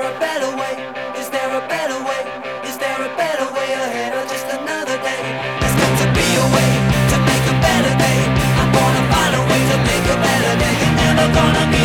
there a better way? Is there a better way? Is there a better way ahead or just another day? There's got to be a way to make a better day. I'm gonna find a way to make a better day. You're never gonna be